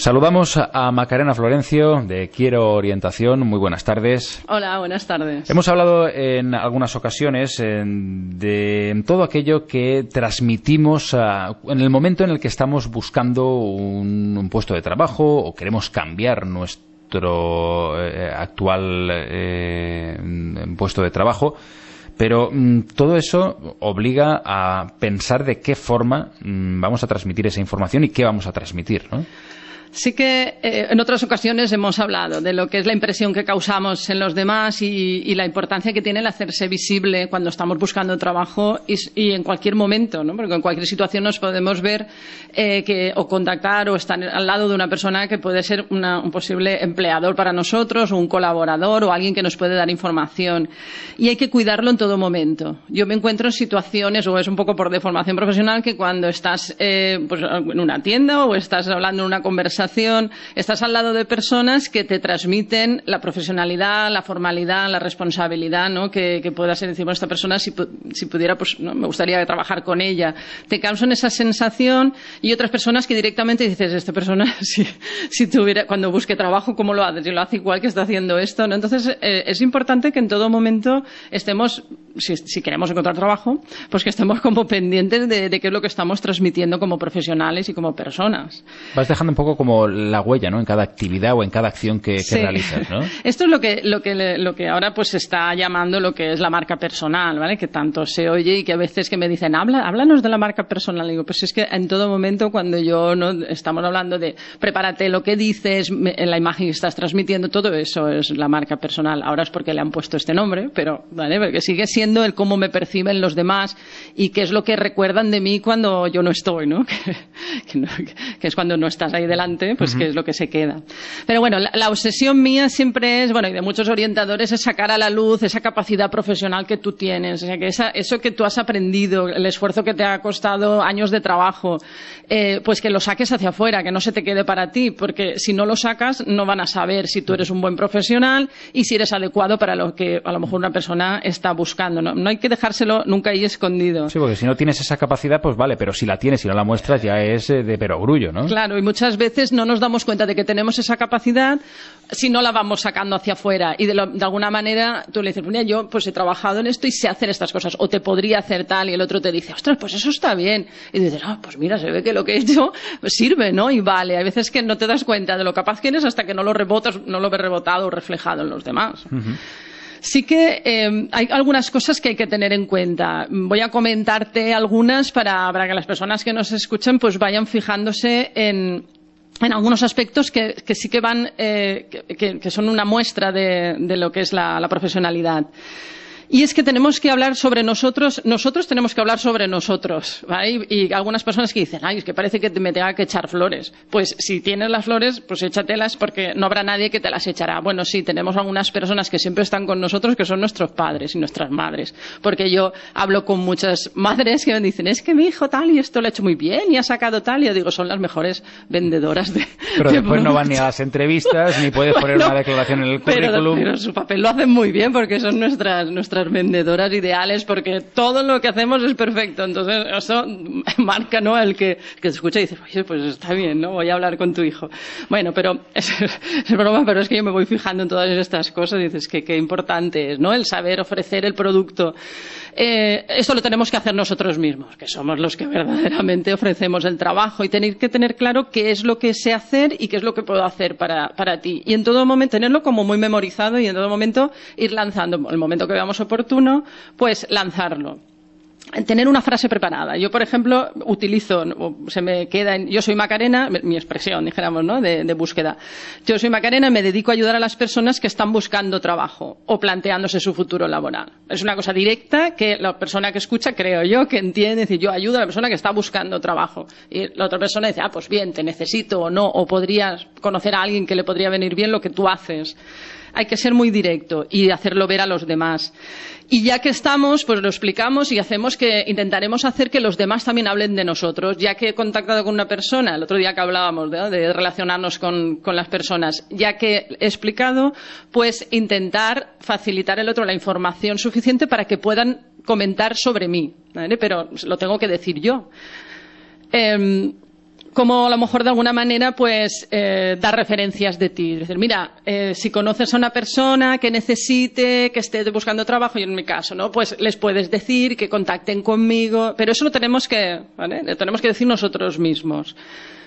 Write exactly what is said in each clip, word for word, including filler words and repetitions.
Saludamos a Macarena Florencio de Quiero Orientación. Muy buenas tardes. Hola, buenas tardes. Hemos hablado en algunas ocasiones en, de en todo aquello que transmitimos a, en el momento en el que estamos buscando un, un puesto de trabajo o queremos cambiar nuestro eh, actual eh, puesto de trabajo. Pero mmm, todo eso obliga a pensar de qué forma mmm, vamos a transmitir esa información y qué vamos a transmitir, ¿no? Sí que eh, en otras ocasiones hemos hablado de lo que es la impresión que causamos en los demás y, y la importancia que tiene el hacerse visible cuando estamos buscando trabajo y, y en cualquier momento, ¿no? Porque en cualquier situación nos podemos ver eh, que, o contactar o estar al lado de una persona que puede ser una, un posible empleador para nosotros o un colaborador o alguien que nos puede dar información. Y hay que cuidarlo en todo momento. Yo me encuentro en situaciones, o es un poco por deformación profesional, que cuando estás eh, pues, en una tienda o estás hablando en una conversación, estás al lado de personas que te transmiten la profesionalidad, la formalidad, la responsabilidad, ¿no? que, que pueda ser, decir, bueno, esta persona si, si pudiera, pues no, me gustaría trabajar con ella. Te causan esa sensación y otras personas que directamente dices, esta persona, si, si tuviera, cuando busque trabajo, ¿cómo lo hace? Si lo hace igual que está haciendo esto, ¿no? Entonces, eh, es importante que en todo momento estemos, si, si queremos encontrar trabajo, pues que estemos como pendientes de, de qué es lo que estamos transmitiendo como profesionales y como personas. Vas dejando un poco como la huella, ¿no? En cada actividad o en cada acción que, que sí. realizas, ¿no? Esto es lo que, lo que, lo que ahora pues se está llamando lo que es la marca personal, ¿vale? Que tanto se oye y que a veces que me dicen, Habla, háblanos de la marca personal. Y digo, pues es que en todo momento cuando yo no estamos hablando de prepárate lo que dices, en la imagen que estás transmitiendo, todo eso es la marca personal. Ahora es porque le han puesto este nombre, pero, ¿vale? Porque sigue siendo el cómo me perciben los demás y qué es lo que recuerdan de mí cuando yo no estoy, ¿no? Que, que, no, que es cuando no estás ahí delante, pues uh-huh. que es lo que se queda. Pero bueno, la, la obsesión mía siempre es, bueno, y de muchos orientadores, es sacar a la luz esa capacidad profesional que tú tienes, o sea, que esa, eso que tú has aprendido, el esfuerzo que te ha costado años de trabajo, eh, pues que lo saques hacia afuera, que no se te quede para ti, porque si no lo sacas no van a saber si tú eres un buen profesional y si eres adecuado para lo que a lo mejor una persona está buscando, ¿no? No hay que dejárselo nunca ahí escondido. Sí, porque si no tienes esa capacidad, pues vale, pero si la tienes y no la muestras ya es de perogrullo, ¿no? Claro, y muchas veces no nos damos cuenta de que tenemos esa capacidad si no la vamos sacando hacia afuera y de, lo, de alguna manera tú le dices, mira, yo pues he trabajado en esto y sé hacer estas cosas o te podría hacer tal y el otro te dice, ostras, pues eso está bien y dices, ah, pues mira, se ve que lo que he hecho pues sirve, ¿no? Y vale, hay veces que no te das cuenta de lo capaz que eres hasta que no lo rebotas, no lo ves rebotado o reflejado en los demás. Uh-huh. Sí que eh, hay algunas cosas que hay que tener en cuenta. Voy a comentarte algunas para, para que las personas que nos escuchen pues vayan fijándose en en algunos aspectos que, que sí que van, eh, que, que son una muestra de, de lo que es la, la profesionalidad. Y es que tenemos que hablar sobre nosotros, nosotros tenemos que hablar sobre nosotros, ¿vale? Y, y algunas personas que dicen, ay, es que parece que me tenga que echar flores. Pues si tienes las flores, pues échatelas porque no habrá nadie que te las echará. Bueno, sí, tenemos algunas personas que siempre están con nosotros que son nuestros padres y nuestras madres. Porque yo hablo con muchas madres que me dicen, es que mi hijo tal y esto lo ha hecho muy bien y ha sacado tal. Y yo digo, son las mejores vendedoras de Pero de después productos. No van ni a las entrevistas ni puedes poner bueno, una declaración en el currículum. Pero, pero su papel lo hacen muy bien porque son nuestras, nuestras vendedoras ideales porque todo lo que hacemos es perfecto, entonces eso marca, ¿no? El que, que escucha y dice, oye, pues está bien, ¿no? Voy a hablar con tu hijo. Bueno, pero es, es broma, pero es que yo me voy fijando en todas estas cosas y dices que qué importante es, ¿no? El saber ofrecer el producto. Eh, esto lo tenemos que hacer nosotros mismos, que somos los que verdaderamente ofrecemos el trabajo y tener que tener claro qué es lo que sé hacer y qué es lo que puedo hacer para, para ti. Y en todo momento tenerlo como muy memorizado y en todo momento ir lanzando, en el momento que veamos oportuno, pues lanzarlo. Tener una frase preparada. Yo, por ejemplo, utilizo, se me queda en, yo soy Macarena, mi expresión, dijéramos, ¿no? De, de búsqueda. Yo soy Macarena y me dedico a ayudar a las personas que están buscando trabajo o planteándose su futuro laboral. Es una cosa directa que la persona que escucha, creo yo, que entiende, decir, yo ayudo a la persona que está buscando trabajo. Y la otra persona dice, ah, pues bien, te necesito o no, o podrías conocer a alguien que le podría venir bien lo que tú haces. Hay que ser muy directo y hacerlo ver a los demás. Y ya que estamos, pues lo explicamos y hacemos que intentaremos hacer que los demás también hablen de nosotros. Ya que he contactado con una persona, el otro día que hablábamos de, de relacionarnos con, con las personas, ya que he explicado, pues intentar facilitar al otro la información suficiente para que puedan comentar sobre mí, ¿vale? Pero lo tengo que decir yo. Eh, como a lo mejor de alguna manera pues eh, dar referencias de ti. Es decir, mira, eh, si conoces a una persona que necesite, que esté buscando trabajo, y en mi caso, ¿no? Pues les puedes decir que contacten conmigo, pero eso lo tenemos que, ¿vale? Lo tenemos que decir nosotros mismos.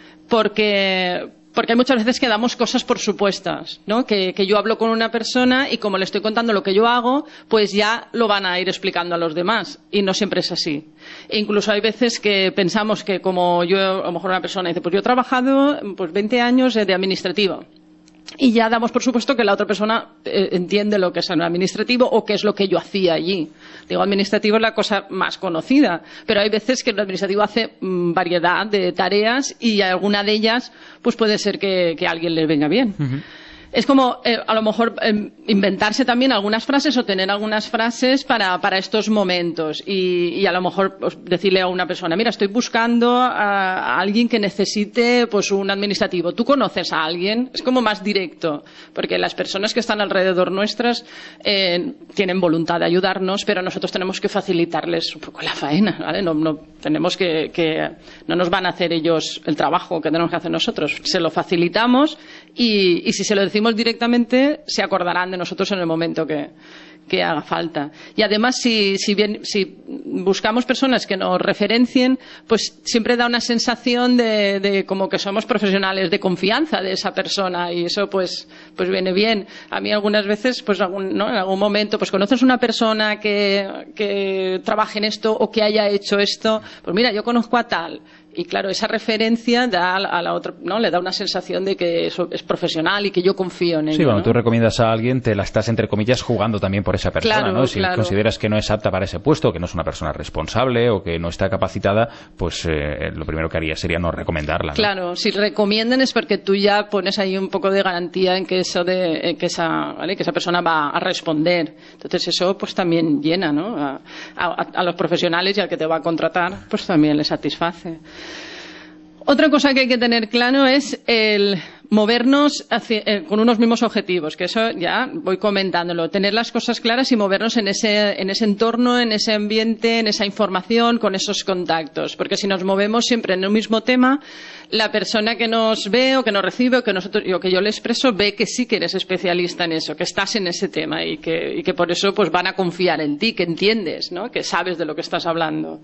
Porque, porque hay muchas veces que damos cosas por supuestas, ¿no? Que, que yo hablo con una persona y como le estoy contando lo que yo hago, pues ya lo van a ir explicando a los demás. Y no siempre es así. E incluso hay veces que pensamos que como yo, a lo mejor una persona dice, pues yo he trabajado pues veinte años de administrativo. Y ya damos por supuesto que la otra persona eh, entiende lo que es el administrativo o qué es lo que yo hacía allí. Digo, administrativo es la cosa más conocida, pero hay veces que el administrativo hace mmm, variedad de tareas y alguna de ellas pues puede ser que, que a alguien le venga bien. Uh-huh. Es como, eh, a lo mejor, eh, inventarse también algunas frases o tener algunas frases para, para estos momentos. Y, y a lo mejor pues, decirle a una persona, mira, estoy buscando a, a alguien que necesite pues un administrativo. ¿Tú conoces a alguien? Es como más directo, porque las personas que están alrededor nuestras eh, tienen voluntad de ayudarnos, pero nosotros tenemos que facilitarles un poco la faena, ¿vale? No, no, tenemos que, que, no nos van a hacer ellos el trabajo que tenemos que hacer nosotros. Se lo facilitamos y, y si se lo decimos directamente se acordarán de nosotros en el momento que, que haga falta. Y además si, si, bien, si buscamos personas que nos referencien, pues siempre da una sensación de, de como que somos profesionales de confianza de esa persona y eso pues, pues viene bien. A mí algunas veces, pues algún, ¿no? en algún momento, pues conoces una persona que, que trabaje en esto o que haya hecho esto, pues mira, yo conozco a tal. Y claro, esa referencia da a la otra, ¿no? Le da una sensación de que eso es profesional y que yo confío en ello. Sí, cuando ¿no? tú recomiendas a alguien, te la estás, entre comillas, jugando también por esa persona, claro, ¿no? Si claro. consideras que no es apta para ese puesto, que no es una persona responsable o que no está capacitada, pues eh, lo primero que haría sería no recomendarla, ¿no? Claro, si recomiendan es porque tú ya pones ahí un poco de garantía en que eso de, en que esa, ¿vale? que esa persona va a responder. Entonces eso pues también llena, ¿no? A, a, a los profesionales y al que te va a contratar, pues también le satisface. Otra cosa que hay que tener claro es el movernos hacia, eh, con unos mismos objetivos, que eso ya voy comentándolo. Tener las cosas claras y movernos en ese, en ese entorno, en ese ambiente, en esa información, con esos contactos. Porque si nos movemos siempre en un mismo tema, la persona que nos ve o que nos recibe o que, nosotros, o que yo le expreso ve que sí que eres especialista en eso, que estás en ese tema y que, y que por eso pues van a confiar en ti, que entiendes, ¿no? Que sabes de lo que estás hablando.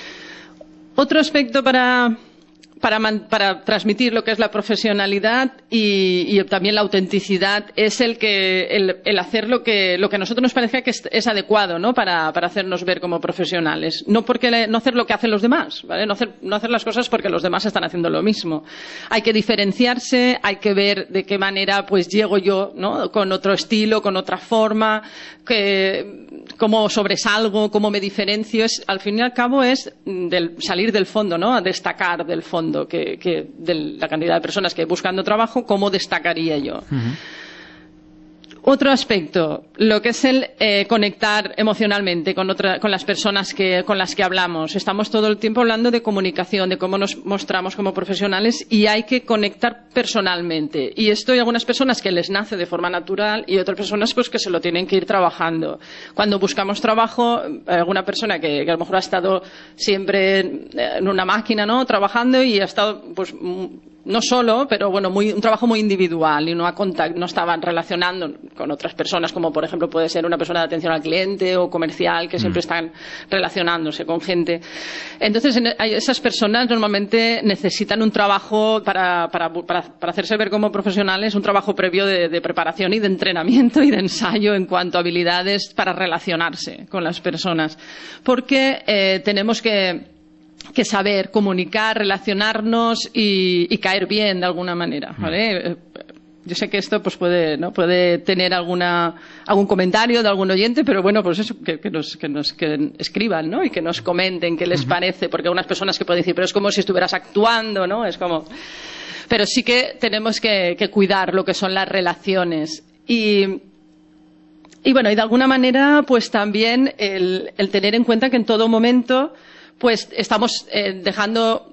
Otro aspecto para... Para, man, para transmitir lo que es la profesionalidad y, y también la autenticidad es el que el, el hacer lo que lo que a nosotros nos parezca que es, es adecuado, ¿no? Para, para hacernos ver como profesionales, no porque le, no hacer lo que hacen los demás, ¿vale? No hacer no hacer las cosas porque los demás están haciendo lo mismo. Hay que diferenciarse, hay que ver de qué manera pues llego yo, ¿no? Con otro estilo, con otra forma, que cómo sobresalgo, cómo me diferencio. Es, al fin y al cabo es del, salir del fondo, ¿no? A destacar del fondo. Que, que de la cantidad de personas que hay buscando trabajo, ¿cómo destacaría yo? Uh-huh. Otro aspecto, lo que es el eh, conectar emocionalmente con, otra, con las personas que, con las que hablamos. Estamos todo el tiempo hablando de comunicación, de cómo nos mostramos como profesionales y hay que conectar personalmente. Y esto hay algunas personas que les nace de forma natural y otras personas pues que se lo tienen que ir trabajando. Cuando buscamos trabajo, alguna persona que, que a lo mejor ha estado siempre en una máquina, ¿no? Trabajando y ha estado pues no solo, pero bueno, muy, un trabajo muy individual y no, ha contact, no estaban relacionando con otras personas, como por ejemplo puede ser una persona de atención al cliente o comercial que siempre mm. están relacionándose con gente. Entonces, en, esas personas normalmente necesitan un trabajo para, para, para, para hacerse ver como profesionales, un trabajo previo de, de preparación y de entrenamiento y de ensayo en cuanto a habilidades para relacionarse con las personas. Porque eh, tenemos que que saber comunicar, relacionarnos y, y caer bien de alguna manera, ¿vale? Yo sé que esto pues puede, ¿no? puede tener alguna, algún comentario de algún oyente, pero bueno, pues eso, que, que, nos, que nos que escriban, ¿no? Y que nos comenten qué les parece, porque hay unas personas que pueden decir, pero es como si estuvieras actuando, ¿no? Es como... Pero sí que tenemos que, que cuidar lo que son las relaciones. Y... Y bueno, y de alguna manera, pues también el, el tener en cuenta que en todo momento pues estamos eh, dejando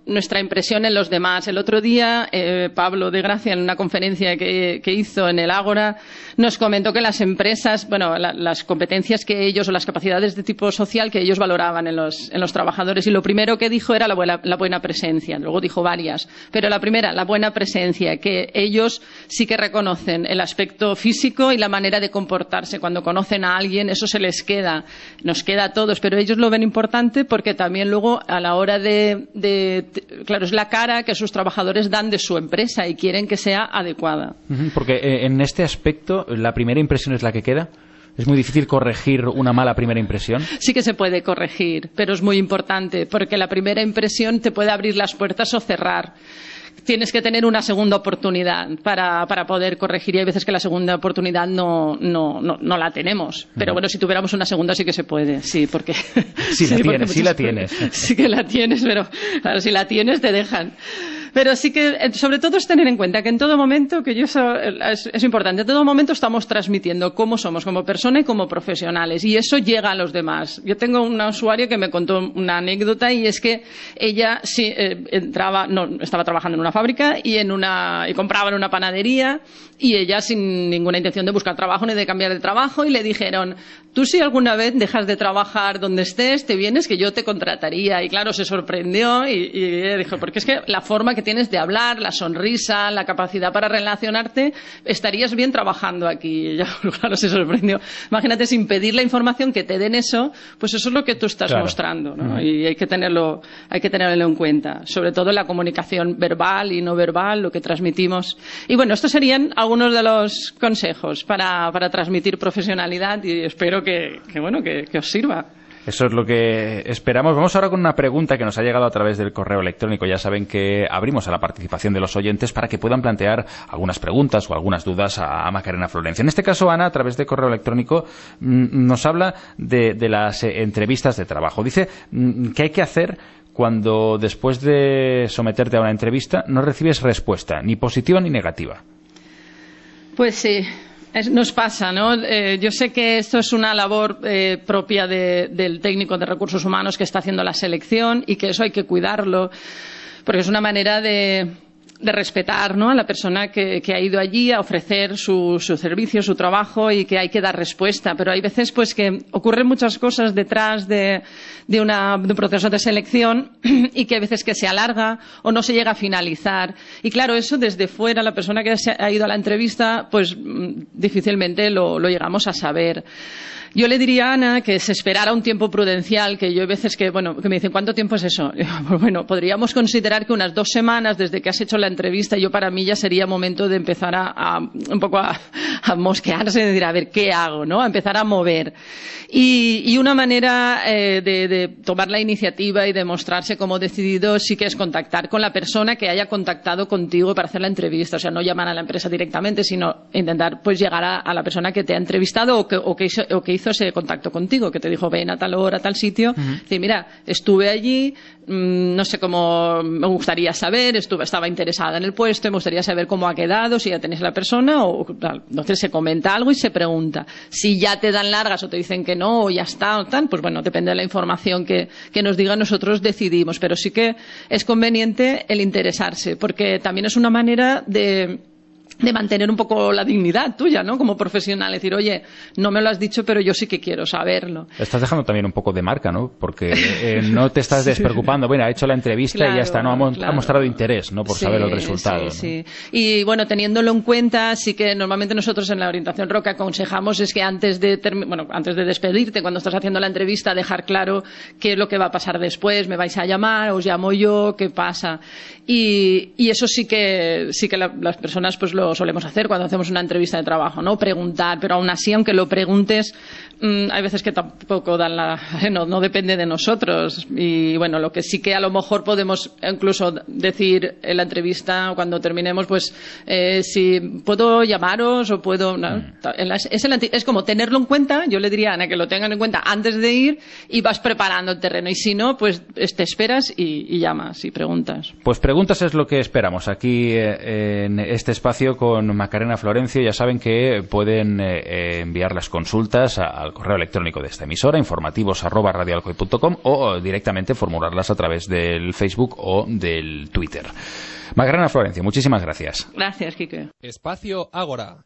nuestra impresión en los demás. El otro día, eh, Pablo de Gracia, en una conferencia que, que hizo en el Ágora, nos comentó que las empresas, bueno, la, las competencias que ellos o las capacidades de tipo social que ellos valoraban en los, en los trabajadores, y lo primero que dijo era la buena, la buena presencia. Luego dijo varias, pero la primera, la buena presencia, que ellos sí que reconocen el aspecto físico y la manera de comportarse. Cuando conocen a alguien, eso se les queda, nos queda a todos, pero ellos lo ven importante porque también luego a la hora de, de claro, es la cara que sus trabajadores dan de su empresa y quieren que sea adecuada. Porque eh, en este aspecto, ¿la primera impresión es la que queda? ¿Es muy difícil corregir una mala primera impresión? Sí que se puede corregir, pero es muy importante, porque la primera impresión te puede abrir las puertas o cerrar. Tienes que tener una segunda oportunidad para, para poder corregir, y hay veces que la segunda oportunidad no, no, no, no la tenemos. Pero no. Bueno, si tuviéramos una segunda sí que se puede, sí, porque... Sí, la sí, tienes, sí la tienes. Sí que la tienes, pero claro, si la tienes te dejan. Pero sí que, sobre todo, es tener en cuenta que en todo momento, que yo eso es, es importante, en todo momento estamos transmitiendo cómo somos como persona y como profesionales, y eso llega a los demás. Yo tengo una usuaria que me contó una anécdota, y es que ella sí, eh, entraba, no, estaba trabajando en una fábrica y, en una, y compraba en una panadería, y ella sin ninguna intención de buscar trabajo ni de cambiar de trabajo, y le dijeron: tú si alguna vez dejas de trabajar donde estés, te vienes que yo te contrataría. Y claro, se sorprendió y, y ella dijo, porque es que la forma que tienes de hablar, la sonrisa, la capacidad para relacionarte, estarías bien trabajando aquí. Y ella, claro, se sorprendió. Imagínate, sin pedir la información, que te den eso, pues eso es lo que tú estás claro. mostrando, ¿no? Uh-huh. Y hay que tenerlo, hay que tenerlo en cuenta, sobre todo en la comunicación verbal y no verbal, lo que transmitimos. Y bueno, estos serían algunos de los consejos para, para transmitir profesionalidad, y espero que, que bueno, que, que os sirva. Eso es lo que esperamos. Vamos ahora con una pregunta que nos ha llegado a través del correo electrónico. Ya saben que abrimos a la participación de los oyentes para que puedan plantear algunas preguntas o algunas dudas a Macarena Florencia. En este caso, Ana, a través de correo electrónico, nos habla de, de las entrevistas de trabajo. Dice que hay que hacer cuando, después de someterte a una entrevista, no recibes respuesta, ni positiva ni negativa. Pues sí. Es, nos pasa, ¿no? Eh, yo sé que esto es una labor eh, propia de, del técnico de recursos humanos que está haciendo la selección, y que eso hay que cuidarlo, porque es una manera de, de respetar, ¿no?, a la persona que, que ha ido allí a ofrecer su, su servicio, su trabajo, y que hay que dar respuesta. Pero hay veces pues que ocurren muchas cosas detrás de, de, una, de un proceso de selección, y que hay veces que se alarga o no se llega a finalizar. Y claro, eso desde fuera, la persona que se ha ido a la entrevista, pues difícilmente lo, lo llegamos a saber. Yo le diría a Ana que se esperara un tiempo prudencial, que yo hay veces que, bueno, que me dicen, ¿cuánto tiempo es eso? Yo, pues bueno, podríamos considerar que unas dos semanas desde que has hecho la entrevista, yo para mí ya sería momento de empezar a, a un poco a, a mosquearse, de decir, a ver, ¿qué hago?, ¿no? A empezar a mover. Y, y una manera eh, de, de tomar la iniciativa y demostrarse como decidido sí que es contactar con la persona que haya contactado contigo para hacer la entrevista. O sea, no llamar a la empresa directamente, sino intentar pues llegar a, a la persona que te ha entrevistado o que, o que hizo, o que hizo ese contacto contigo, que te dijo ven a tal hora, a tal sitio. Uh-huh. Decir, mira, estuve allí, mmm, no sé cómo, me gustaría saber, estuve, estaba interesada en el puesto, me gustaría saber cómo ha quedado, si ya tenéis la persona, o tal. Entonces se comenta algo y se pregunta. Si ya te dan largas o te dicen que no, o ya está, o tal, pues bueno, depende de la información que, que nos digan, nosotros decidimos. Pero sí que es conveniente el interesarse, porque también es una manera de de mantener un poco la dignidad tuya, ¿no?, como profesional, decir, oye, no me lo has dicho, pero yo sí que quiero saberlo. Estás dejando también un poco de marca, ¿no?, porque eh, no te estás despreocupando, bueno, ha hecho la entrevista claro, y ya está, no ha, claro. ha mostrado interés, ¿no?, por sí, saber el resultado. Sí, ¿no? sí. Y bueno, teniéndolo en cuenta, sí que normalmente nosotros en la orientación R O C aconsejamos es que antes de term- bueno, antes de despedirte, cuando estás haciendo la entrevista, dejar claro qué es lo que va a pasar después, me vais a llamar, os llamo yo, qué pasa. Y, y eso sí que sí que la, las personas pues lo solemos hacer cuando hacemos una entrevista de trabajo, ¿no?, preguntar, pero aún así, aunque lo preguntes, mmm, hay veces que tampoco dan la, no, no depende de nosotros. Y bueno, lo que sí que a lo mejor podemos incluso decir en la entrevista cuando terminemos, pues eh, si puedo llamaros o puedo, ¿no? mm. es, el, es como tenerlo en cuenta. Yo le diría a Ana que lo tengan en cuenta antes de ir, y vas preparando el terreno, y si no, pues te esperas y, y llamas y preguntas. Pues preguntas es lo que esperamos aquí eh, en este espacio con Macarena Florencio. Ya saben que pueden eh, enviar las consultas al al correo electrónico de esta emisora, informativos arroba radioalcoy punto com, o directamente formularlas a través del Facebook o del Twitter. Macarena Florencio, muchísimas gracias. Gracias, Quique. Espacio Ágora.